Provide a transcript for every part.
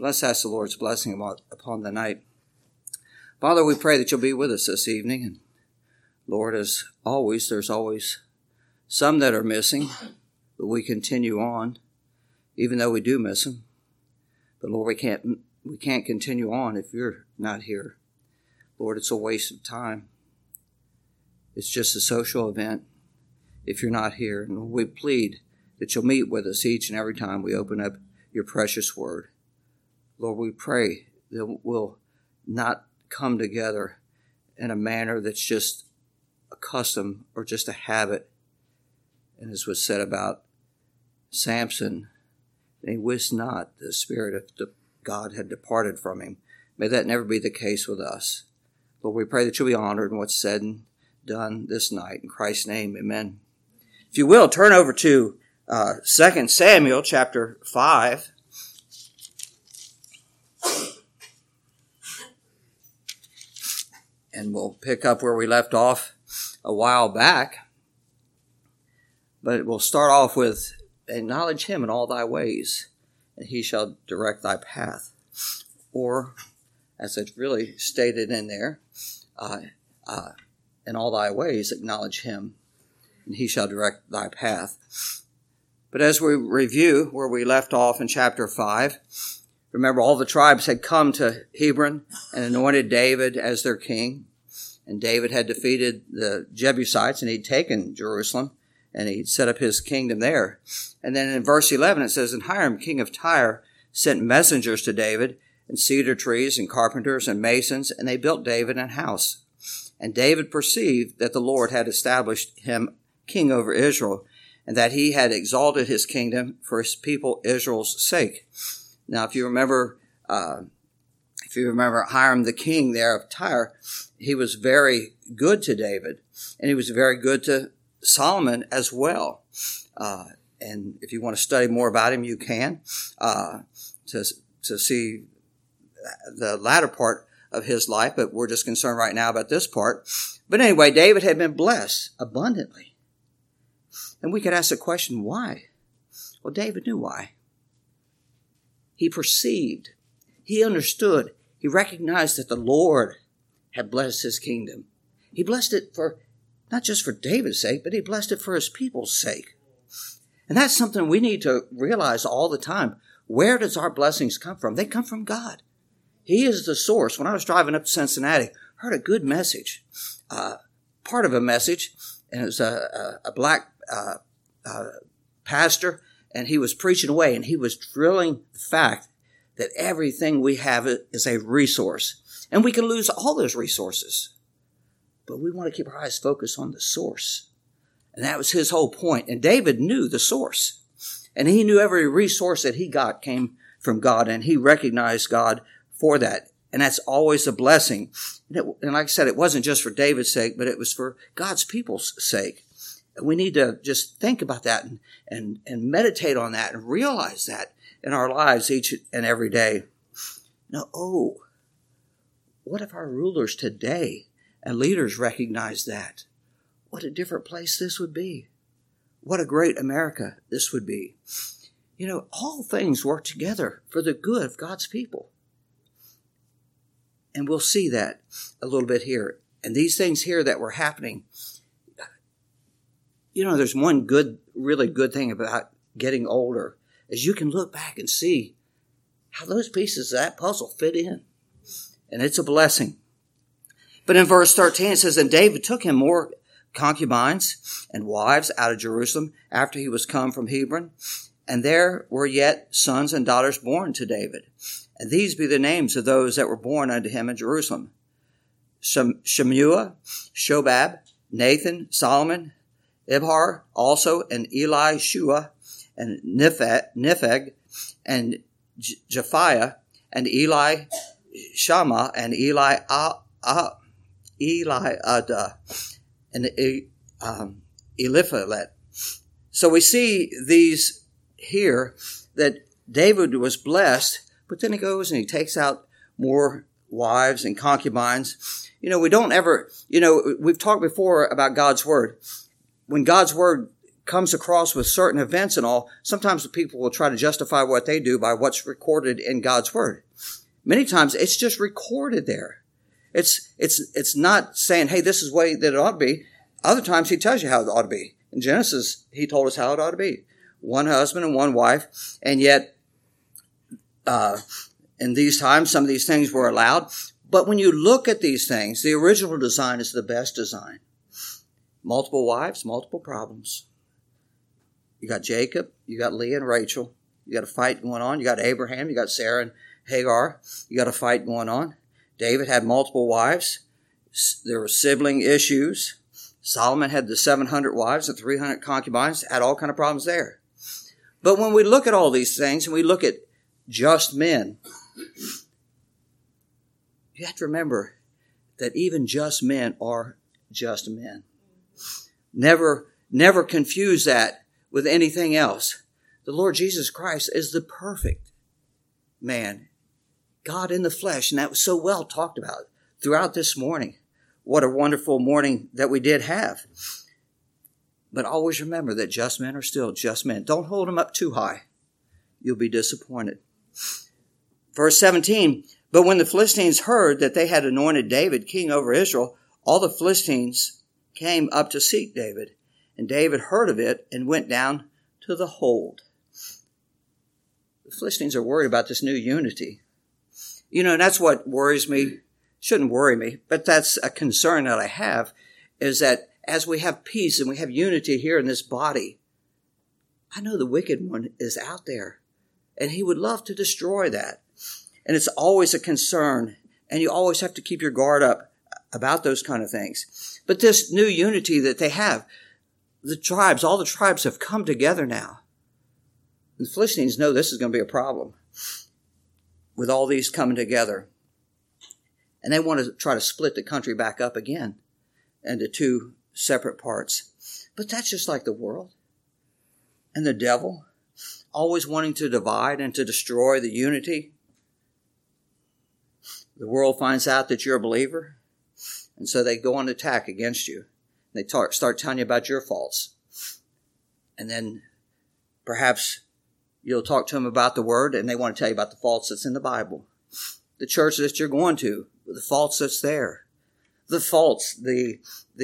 Let's ask the Lord's blessing upon the night. Father, we pray that you'll be with us this evening. And Lord, as always, there's always some that are missing, but we continue on, even though we do miss them. But Lord, we can't continue on if you're not here. Lord, it's a waste of time. It's just a social event if you're not here. And we plead that you'll meet with us each and every time we open up your precious word. Lord, we pray that we'll not come together in a manner that's just a custom or just a habit. And as was said about Samson, he wist not the Spirit of God had departed from him. May that never be the case with us. Lord, we pray that you'll be honored in what's said and done this night. In Christ's name, amen. If you will, turn over to 2 Samuel chapter 5. And we'll pick up where we left off a while back. But we'll start off with, acknowledge him in all thy ways, and he shall direct thy path. Or, as it's really stated in there, in all thy ways acknowledge him, and he shall direct thy path. But as we review where we left off in chapter 5, remember all the tribes had come to Hebron and anointed David as their king. And David had defeated the Jebusites, and he'd taken Jerusalem, and he'd set up his kingdom there. And then in verse 11 it says, And Hiram, king of Tyre, sent messengers to David, and cedar trees, and carpenters, and masons, and they built David an house. And David perceived that the Lord had established him king over Israel, and that he had exalted his kingdom for his people Israel's sake. Now, if you remember Hiram, the king there of Tyre, he was very good to David, and he was very good to Solomon as well. And if you want to study more about him, you can, to see the latter part of his life, but we're just concerned right now about this part. But anyway, David had been blessed abundantly. And we could ask the question, why? Well, David knew why. He perceived, he understood, he recognized that the Lord had blessed his kingdom. He blessed it for, not just for David's sake, but he blessed it for his people's sake. And that's something we need to realize all the time. Where does our blessings come from? They come from God. He is the source. When I was driving up to Cincinnati, I heard a good message, part of a message, and it was a black pastor, and he was preaching away, and he was drilling the fact that everything we have is a resource. And we can lose all those resources. But we want to keep our eyes focused on the source. And that was his whole point. And David knew the source. And he knew every resource that he got came from God. And he recognized God for that. And that's always a blessing. And like I said, it wasn't just for David's sake, but it was for God's people's sake. And we need to just think about that and meditate on that and realize that in our lives each and every day. Now, what if our rulers today and leaders recognize that? What a different place this would be. What a great America this would be. You know, all things work together for the good of God's people. And we'll see that a little bit here. And these things here that were happening, you know, there's one really good thing about getting older, is you can look back and see how those pieces of that puzzle fit in. And it's a blessing. But in verse 13 it says, And David took him more concubines and wives out of Jerusalem after he was come from Hebron. And there were yet sons and daughters born to David. And these be the names of those that were born unto him in Jerusalem: Shemua, Shobab, Nathan, Solomon, Ibhar also, and Eli, Shua, and Nepheg, and Japhiah, and Eli, Shammah, and Eli Ada, and Eliphalet. So we see these here that David was blessed, but then he goes and he takes out more wives and concubines. We don't ever, we've talked before about God's word. When God's word comes across with certain events and all, sometimes people will try to justify what they do by what's recorded in God's Word. Many times it's just recorded there. It's not saying, hey, this is the way that it ought to be. Other times he tells you how it ought to be. In Genesis, he told us how it ought to be. One husband and one wife. And yet, in these times, some of these things were allowed. But when you look at these things, the original design is the best design. Multiple wives, multiple problems. You got Jacob, you got Leah and Rachel. You got a fight going on. You got Abraham, you got Sarah and Hagar. You got a fight going on. David had multiple wives. There were sibling issues. Solomon had the 700 wives and 300 concubines. Had all kind of problems there. But when we look at all these things and we look at just men, you have to remember that even just men are just men. Never confuse that with anything else. The Lord Jesus Christ is the perfect man, God in the flesh, and that was so well talked about throughout this morning. What a wonderful morning that we did have. But always remember that just men are still just men. Don't hold them up too high. You'll be disappointed. Verse 17, but when the Philistines heard that they had anointed David king over Israel, all the Philistines came up to seek David. And David heard of it and went down to the hold. The Philistines are worried about this new unity. You know, that's what worries me. Shouldn't worry me, but that's a concern that I have, is that as we have peace and we have unity here in this body, I know the wicked one is out there, and he would love to destroy that. And it's always a concern, and you always have to keep your guard up about those kind of things. But this new unity that they have, all the tribes have come together now. And the Philistines know this is going to be a problem with all these coming together. And they want to try to split the country back up again into two separate parts. But that's just like the world. And the devil, always wanting to divide and to destroy the unity. The world finds out that you're a believer, and so they go on attack against you. They start telling you about your faults. And then perhaps you'll talk to them about the Word, and they want to tell you about the faults that's in the Bible. The church that you're going to, the faults that's there. The faults, the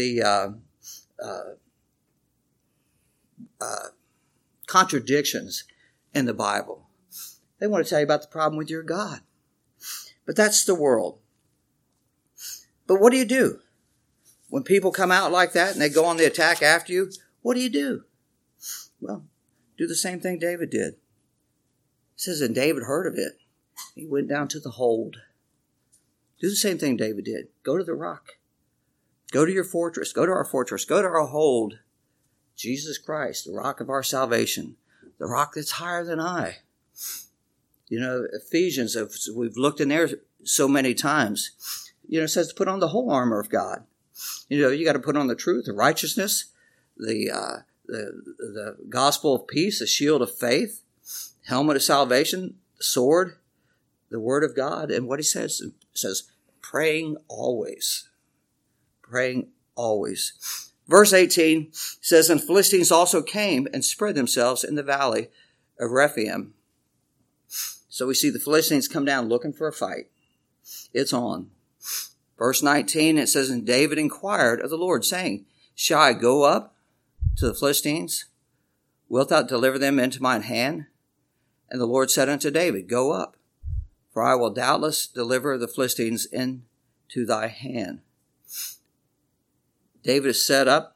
contradictions in the Bible. They want to tell you about the problem with your God. But that's the world. But what do you do? When people come out like that and they go on the attack after you, what do? Well, do the same thing David did. It says, and David heard of it. He went down to the hold. Do the same thing David did. Go to the rock. Go to your fortress. Go to our fortress. Go to our hold. Jesus Christ, the rock of our salvation. The rock that's higher than I. You know, Ephesians, we've looked in there so many times. You know, it says to put on the whole armor of God. You know, you got to put on the truth, the righteousness, the gospel of peace, the shield of faith, helmet of salvation, the sword, the word of God. And what he says, praying always. Praying always. Verse 18 says, and Philistines also came and spread themselves in the valley of Rephaim. So we see the Philistines come down looking for a fight. It's on. Verse 19, it says, and David inquired of the Lord, saying, shall I go up to the Philistines? Wilt thou deliver them into mine hand? And the Lord said unto David, go up, for I will doubtless deliver the Philistines into thy hand. David is set up.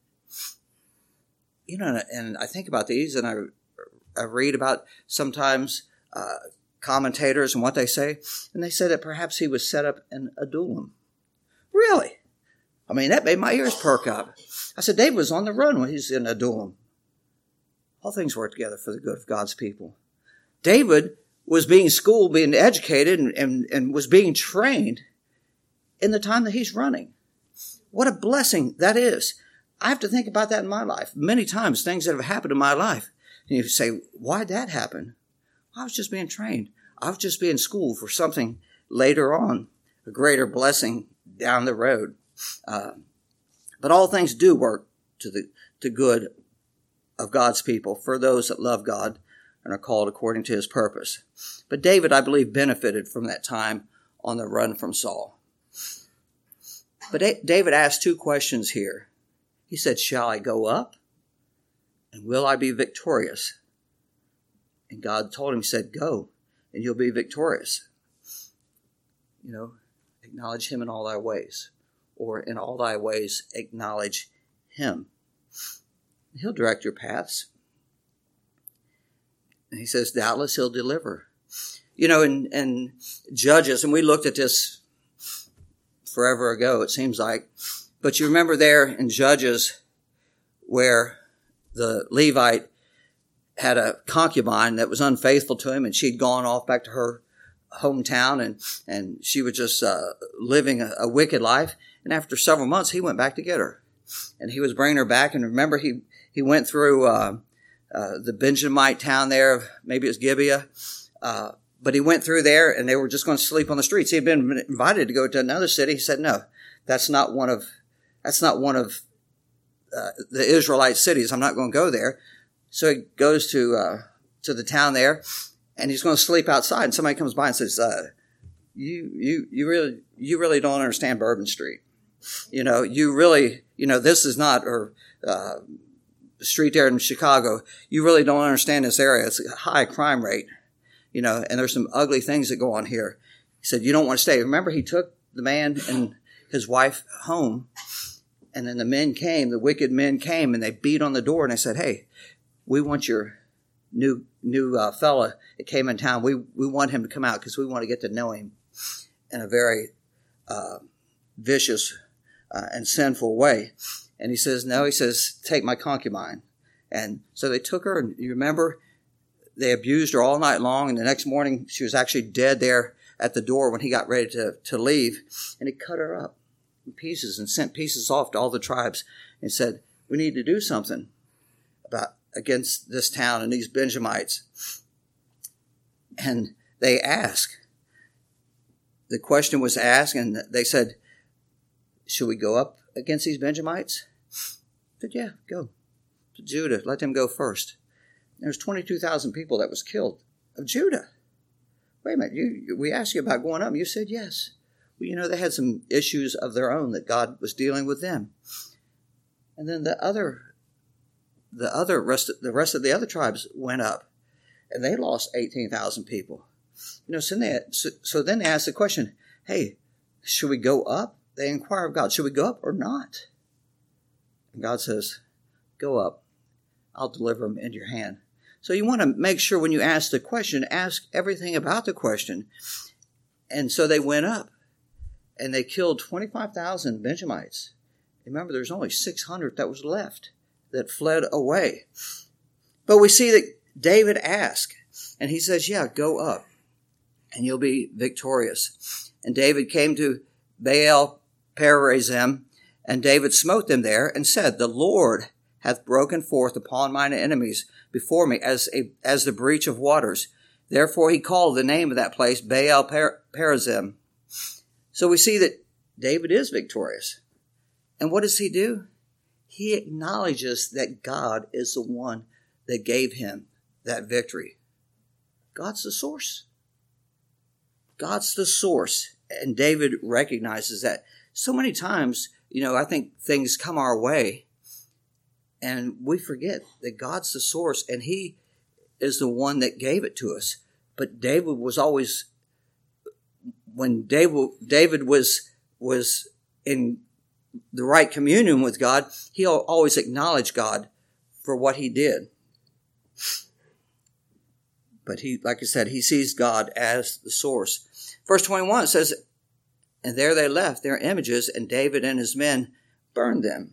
You know, and I think about these, and I read about sometimes commentators and what they say, and they say that perhaps he was set up in Adullam. Really? I mean, that made my ears perk up. I said, David was on the run when he was in Adullam. All things work together for the good of God's people. David was being schooled, being educated, and was being trained in the time that he's running. What a blessing that is. I have to think about that in my life. Many times, things that have happened in my life. And you say, why'd that happen? I was just being trained. I was just being schooled for something later on, a greater blessing down the road. But all things do work to good of God's people, for those that love God and are called according to his purpose. But David, I believe, benefited from that time on the run from Saul. But David asked two questions here. He said, shall I go up? And will I be victorious? And God told him, he said, go, and you'll be victorious. Acknowledge him in all thy ways. Or in all thy ways, acknowledge him. He'll direct your paths. And he says, doubtless he'll deliver. In Judges, and we looked at this forever ago, it seems like. But you remember there in Judges where the Levite had a concubine that was unfaithful to him, and she'd gone off back to her hometown, and she was just living a wicked life. And after several months, he went back to get her. And he was bringing her back. And remember, he went through the Benjamite town there, maybe it was Gibeah. But he went through there, and they were just going to sleep on the streets. He had been invited to go to another city. He said, no, that's not one of the Israelite cities. I'm not going to go there. So he goes to the town there, and he's going to sleep outside. And somebody comes by and says, you really don't understand Bourbon Street. This is not, or street there in Chicago. You really don't understand this area. It's a high crime rate, and there's some ugly things that go on here. He said, you don't want to stay. Remember, he took the man and his wife home, and then the wicked men came, and they beat on the door, and they said, hey, we want your new fella that came in town. We want him to come out because we want to get to know him in a very vicious and sinful way. And he says, no, he says, take my concubine. And so they took her, and you remember, they abused her all night long, and the next morning she was actually dead there at the door when he got ready to leave. And he cut her up in pieces and sent pieces off to all the tribes and said, we need to do something against this town and these Benjamites. And they asked. The question was asked, and they said, should we go up against these Benjamites? I said, yeah, go to Judah. Let them go first. There's 22,000 people that was killed of Judah. Wait a minute, we asked you about going up, and you said yes. Well, they had some issues of their own that God was dealing with them. And then the rest of the other tribes went up, and they lost 18,000 people. So then they asked the question, hey, should we go up? They inquire of God, should we go up or not? And God says, go up. I'll deliver them into your hand. So you want to make sure when you ask the question, ask everything about the question. And so they went up, and they killed 25,000 Benjamites. Remember, there's only 600 that was left that fled away. But we see that David asked, and he says, yeah, go up, and you'll be victorious. And David came to Baal Perazim, and David smote them there, and said, the Lord hath broken forth upon mine enemies before me as the breach of waters. Therefore he called the name of that place Baal Perazim. So we see that David is victorious. And what does he do? He acknowledges that God is the one that gave him that victory. God's the source. God's the source. And David recognizes that. So many times, I think things come our way, and we forget that God's the source, and he is the one that gave it to us. But David was always, when David was in the right communion with God, he always acknowledged God for what he did. But he, like I said, he sees God as the source. Verse 21 says, and there they left their images, and David and his men burned them.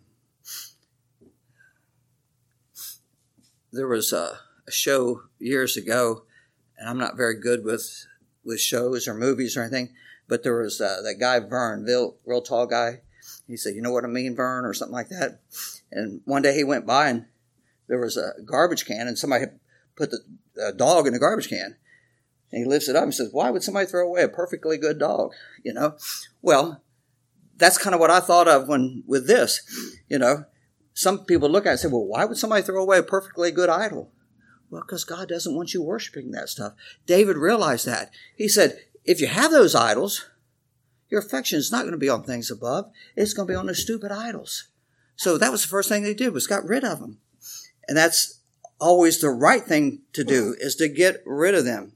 There was a show years ago, and I'm not very good with shows or movies or anything, but there was that guy Vern, real tall guy. He said, you know what I mean, Vern, or something like that. And one day he went by, and there was a garbage can, and somebody had put the dog in the garbage can. And he lifts it up and says, why would somebody throw away a perfectly good dog? Well, that's kind of what I thought of with this. some people look at it and say, well, why would somebody throw away a perfectly good idol? Well, because God doesn't want you worshiping that stuff. David realized that. He said, if you have those idols, your affection is not going to be on things above. It's going to be on the stupid idols. So that was the first thing they did, was got rid of them. And that's always the right thing to do, is to get rid of them.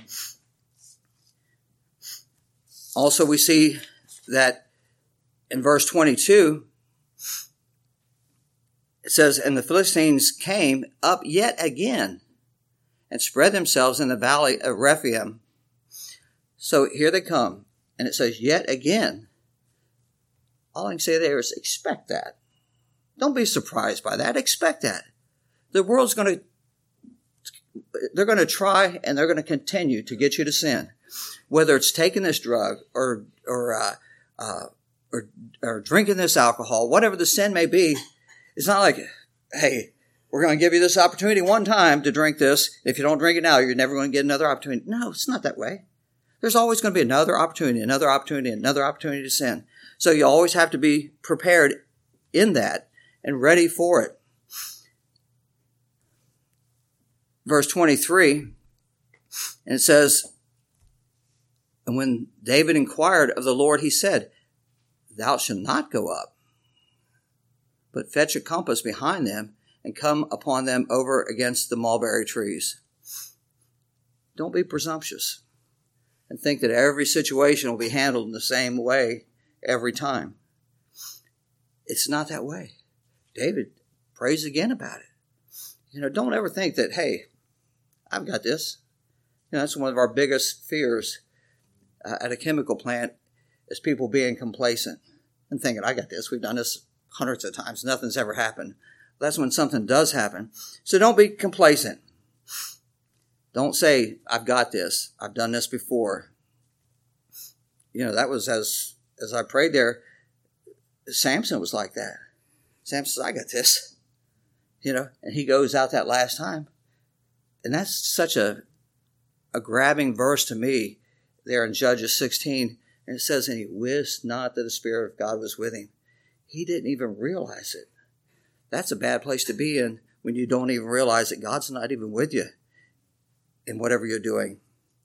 Also, we see that in verse 22, it says, and the Philistines came up yet again and spread themselves in the valley of Rephaim. So here they come. And it says, yet again. All I can say there is expect that. Don't be surprised by that. Expect that. The world's they're going to try and they're going to continue to get you to sin. Whether it's taking this drug or drinking this alcohol, whatever the sin may be, it's not like, hey, we're going to give you this opportunity one time to drink this. If you don't drink it now, you're never going to get another opportunity. No, it's not that way. There's always going to be another opportunity, another opportunity, another opportunity to sin. So you always have to be prepared in that and ready for it. Verse 23, and it says, and when David inquired of the Lord, he said, thou shalt not go up, but fetch a compass behind them and come upon them over against the mulberry trees. Don't be presumptuous and think that every situation will be handled in the same way every time. It's not that way. David prays again about it. Don't ever think that, hey, I've got this. That's one of our biggest fears at a chemical plant, is people being complacent and thinking, I got this. We've done this hundreds of times. Nothing's ever happened. That's when something does happen. So don't be complacent. Don't say, I've got this. I've done this before. That was as I prayed there, Samson was like that. Samson says, I got this. And he goes out that last time. And that's such a grabbing verse to me there in Judges 16. And it says, and he wist not that the Spirit of God was with him. He didn't even realize it. That's a bad place to be in when you don't even realize that God's not even with you in whatever you're doing.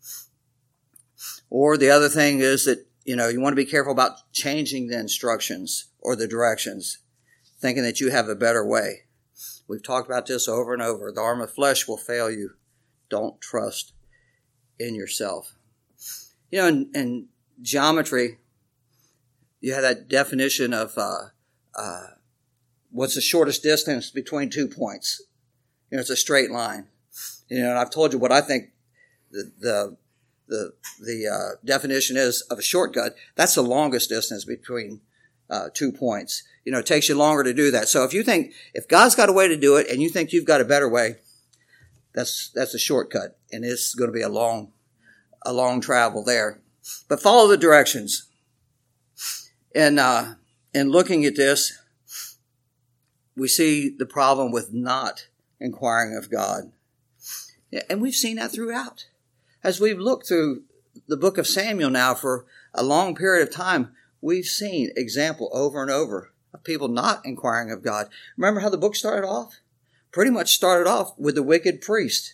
Or the other thing is that, you want to be careful about changing the instructions or the directions, thinking that you have a better way. We've talked about this over and over. The arm of flesh will fail you. Don't trust in yourself. In geometry, you have that definition of what's the shortest distance between 2 points. It's a straight line. And I've told you what I think the definition is of a shortcut. That's the longest distance between 2 points. It takes you longer to do that. So if God's got a way to do it and you think you've got a better way, that's a shortcut. And it's going to be a long travel there. But follow the directions. And in looking at this, we see the problem with not inquiring of God. And we've seen that throughout. As we've looked through the book of Samuel now for a long period of time, we've seen example over and over of people not inquiring of God. Remember how the book started off? Pretty much started off with the wicked priest,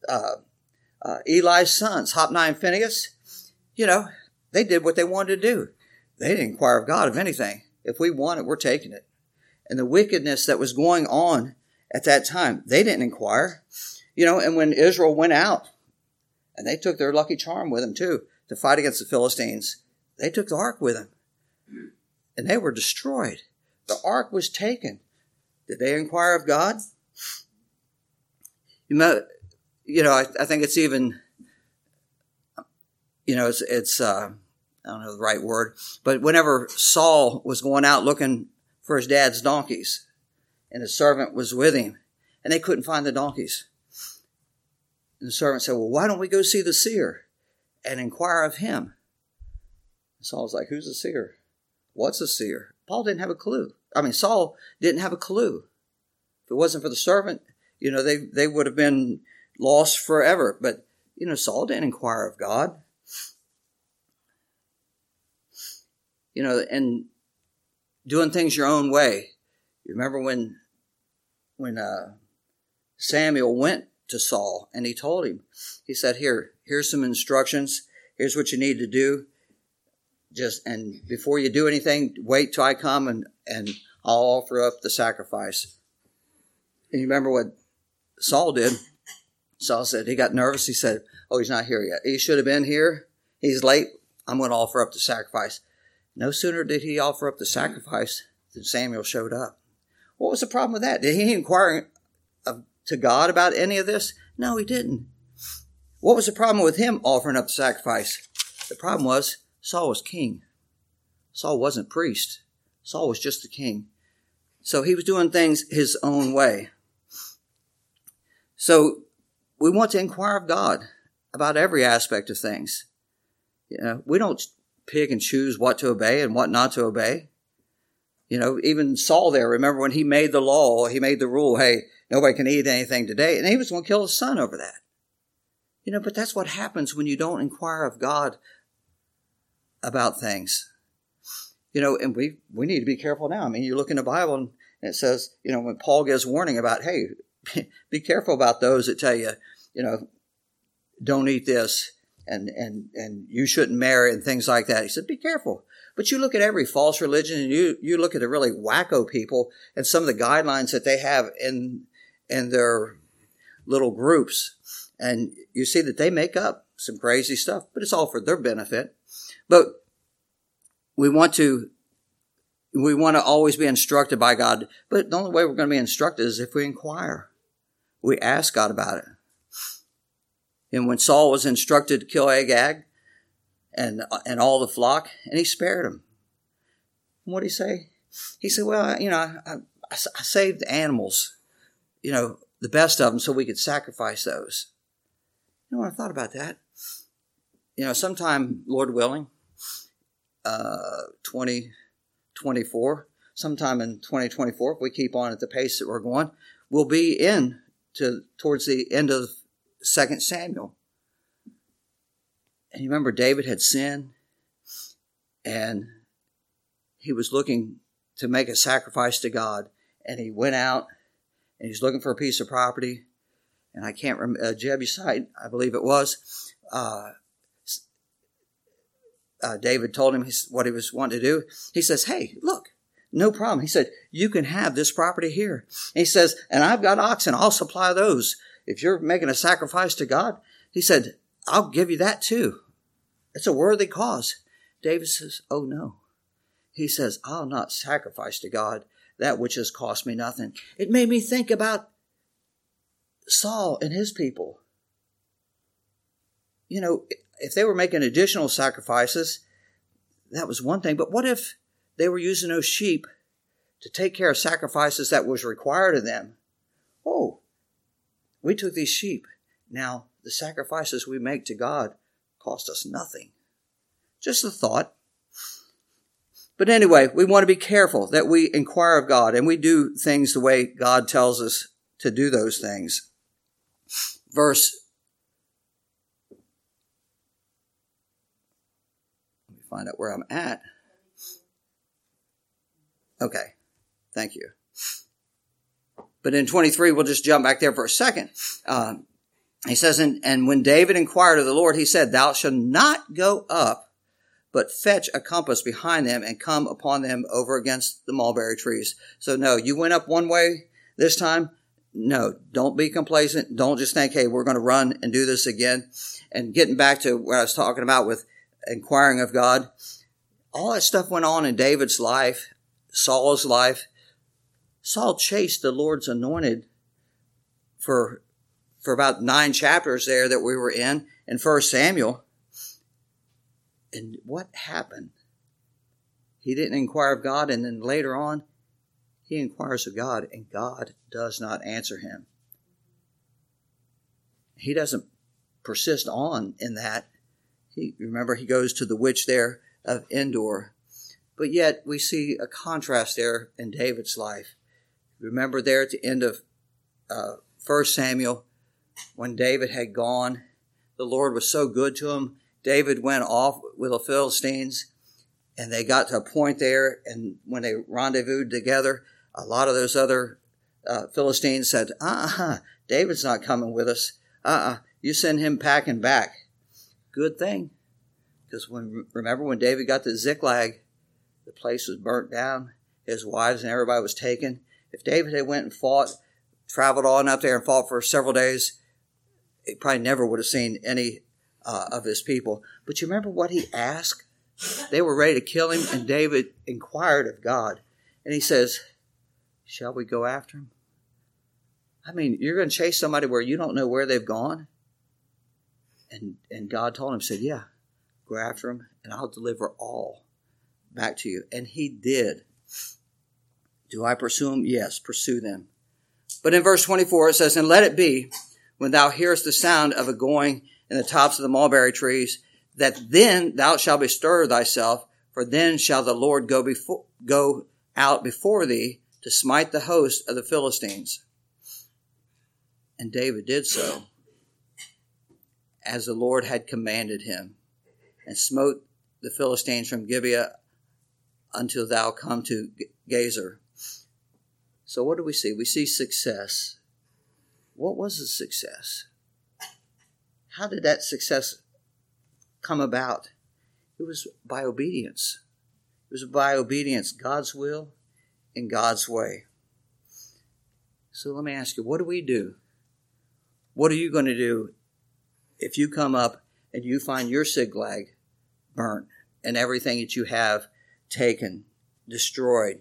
Eli's sons, Hophni and Phinehas. They did what they wanted to do. They didn't inquire of God of anything. If we want it, we're taking it. And the wickedness that was going on at that time, they didn't inquire. And when Israel went out, and they took their lucky charm with them too, to fight against the Philistines, they took the ark with them. And they were destroyed. The ark was taken. Did they inquire of God? I think it's even, it's I don't know the right word, but whenever Saul was going out looking for his dad's donkeys, and his servant was with him, and they couldn't find the donkeys. And the servant said, well, why don't we go see the seer and inquire of him? And Saul was like, who's the seer? What's a seer? Saul didn't have a clue. If it wasn't for the servant, they would have been lost forever. But, Saul didn't inquire of God. And doing things your own way. You remember when when Samuel went to Saul and he told him, he said, here's some instructions. Here's what you need to do. And before you do anything, wait till I come and I'll offer up the sacrifice. And you remember what Saul did? Saul said, he got nervous. He said, oh, he's not here yet. He should have been here. He's late. I'm going to offer up the sacrifice. No sooner did he offer up the sacrifice than Samuel showed up. What was the problem with that? Did he inquire to God about any of this? No, he didn't. What was the problem with him offering up the sacrifice? The problem was Saul was king. Saul wasn't priest. Saul was just the king. So he was doing things his own way. So we want to inquire of God about every aspect of things. We don't pick and choose what to obey and what not to obey. Even Saul there, remember when he made the law, he made the rule, hey, nobody can eat anything today. And he was going to kill his son over that. But that's what happens when you don't inquire of God about things. And we need to be careful now. I mean, you look in the Bible and it says, when Paul gives warning about, hey, be careful about those that tell you, don't eat this and you shouldn't marry and things like that. He said, be careful. But you look at every false religion and you look at the really wacko people and some of the guidelines that they have in their little groups. And you see that they make up some crazy stuff, but it's all for their benefit. But we want to always be instructed by God. But the only way we're going to be instructed is if we inquire. We ask God about it. And when Saul was instructed to kill Agag and all the flock, and he spared him. What did he say? He said, well, I saved the animals, the best of them, so we could sacrifice those. When I thought about that, sometime, Lord willing, 2024, sometime in 2024, if we keep on at the pace that we're going, we'll be towards the end of 2 Samuel. And you remember David had sinned and he was looking to make a sacrifice to God. And he went out and he's looking for a piece of property. And I can't remember, Jebusite, I believe it was. David told him what he was wanting to do. He says, hey, look, no problem. He said, you can have this property here. And he says, and I've got oxen. I'll supply those. If you're making a sacrifice to God, he said, I'll give you that too. It's a worthy cause. David says, oh no. He says, I'll not sacrifice to God that which has cost me nothing. It made me think about Saul and his people. If they were making additional sacrifices, that was one thing. But what if they were using those sheep to take care of sacrifices that was required of them? Oh, we took these sheep. Now, the sacrifices we make to God cost us nothing. Just a thought. But anyway, we want to be careful that we inquire of God and we do things the way God tells us to do those things. Let me find out where I'm at. Okay, thank you. But in 23, we'll just jump back there for a second. He says, and when David inquired of the Lord, he said, thou shalt not go up, but fetch a compass behind them and come upon them over against the mulberry trees. So no, you went up one way this time. No, don't be complacent. Don't just think, hey, we're going to run and do this again. And getting back to what I was talking about with inquiring of God, all that stuff went on in David's life, Saul's life. Saul chased the Lord's anointed for about 9 chapters there that we were in 1 Samuel. And what happened? He didn't inquire of God, and then later on, he inquires of God, and God does not answer him. He doesn't persist on in that. Remember, he goes to the witch there of Endor. But yet, we see a contrast there in David's life. Remember there at the end of 1 Samuel, when David had gone, the Lord was so good to him. David went off with the Philistines, and they got to a point there, and when they rendezvoused together, a lot of those other Philistines said, David's not coming with us. You send him packing back. Good thing. Because remember when David got to Ziklag, the place was burnt down. His wives and everybody was taken. If David had went and fought, traveled on up there and fought for several days, he probably never would have seen any of his people. But you remember what he asked? They were ready to kill him, and David inquired of God. And he says, shall we go after him? I mean, you're going to chase somebody where you don't know where they've gone? And God told him, said, yeah, go after him, and I'll deliver all back to you. And he did. Do I pursue them? Yes, pursue them. But in verse 24 it says, and let it be, when thou hearest the sound of a going in the tops of the mulberry trees, that then thou shalt bestir thyself, for then shall the Lord go out before thee to smite the host of the Philistines. And David did so, as the Lord had commanded him, and smote the Philistines from Gibeah until thou come to Gezer. So what do we see? We see success. What was the success? How did that success come about? It was by obedience. It was by obedience, God's will and God's way. So let me ask you, what do we do? What are you going to do if you come up and you find your Ziklag burnt and everything that you have taken, destroyed,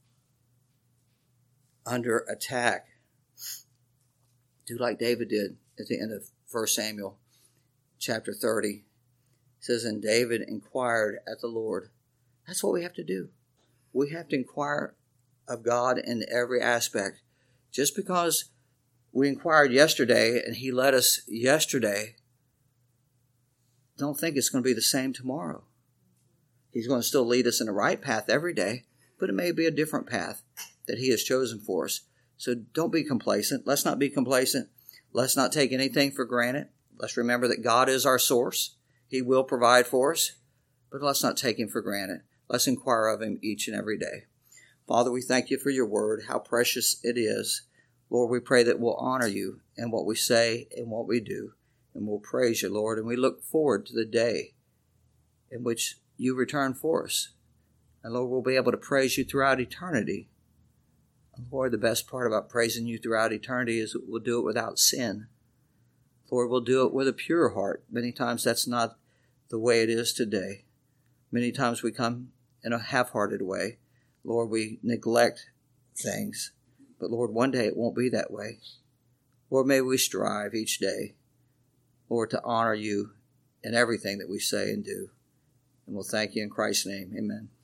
under attack? Do like David did at the end of 1 Samuel chapter 30. It says, and David inquired at the Lord. That's what we have to do. We have to inquire of God in every aspect. Just because we inquired yesterday and he led us yesterday, don't think it's going to be the same tomorrow. He's going to still lead us in the right path every day, but it may be a different path that he has chosen for us. So don't be complacent. Let's not be complacent. Let's not take anything for granted. Let's remember that God is our source. He will provide for us, but let's not take him for granted. Let's inquire of him each and every day. Father, we thank you for your word, how precious it is. Lord, we pray that we'll honor you in what we say and what we do, and we'll praise you, Lord, and we look forward to the day in which you return for us. And Lord, we'll be able to praise you throughout eternity. And Lord, the best part about praising you throughout eternity is we'll do it without sin. Lord, we'll do it with a pure heart. Many times that's not the way it is today. Many times we come in a half-hearted way. Lord, we neglect things. But Lord, one day it won't be that way. Lord, may we strive each day, Lord, to honor you in everything that we say and do. And we'll thank you in Christ's name. Amen.